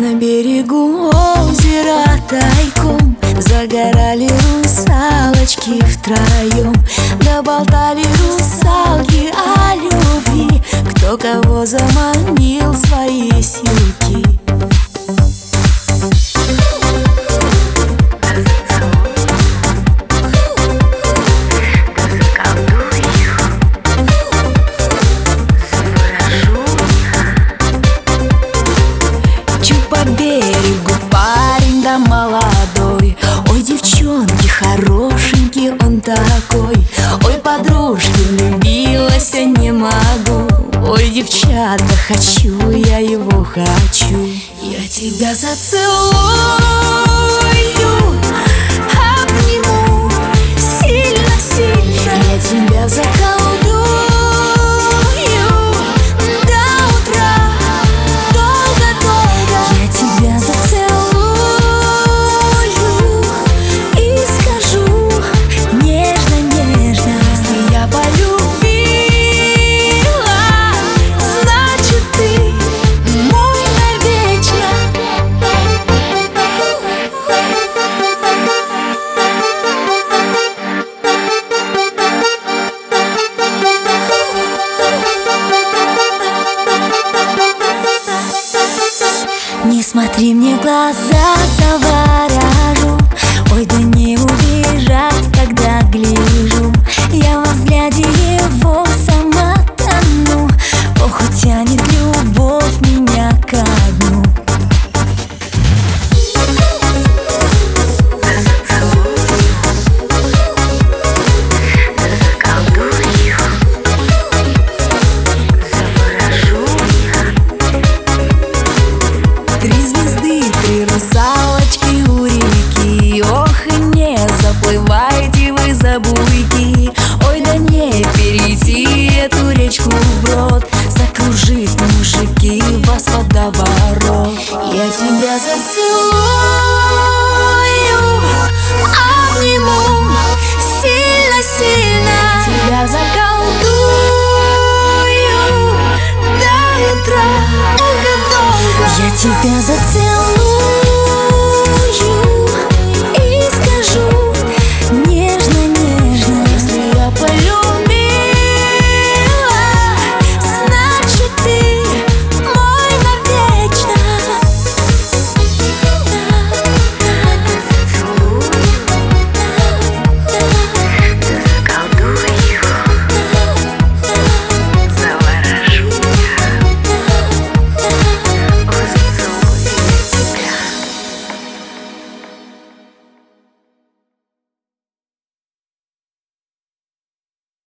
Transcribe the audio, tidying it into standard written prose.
На берегу озера тайком загорали русалочки втроем. Да болтали русалки о любви, кто кого заманил в свои силки. По берегу парень да молодой. Ой, девчонки, хорошенький он такой. Ой, подружки, влюбилась, я не могу. Ой, девчата, хочу, я его хочу. Я тебя зацелую, обниму сильно-сильно. Я тебя заколдую до утра, долго-долго. Я тебя зацелую и скажу нежно-нежно. Если я полюбила, значит ты мой навечно. Не смотри мне в глаза, заворожу. Ой, да не убежать, когда гляжу. Я во взгляде его сама тону. Ох, утянет любовь меня ко дну. Три звезды, три русалочки у реки. Ох, и не заплывайте вы за буйки. Ой, да не перейти эту речку вброд. Закружит мужики вас водоворот. Я тебя зацелую, обниму сильно-сильно. Тебя заколдую до утра, долго-долго. Я тебя зацелую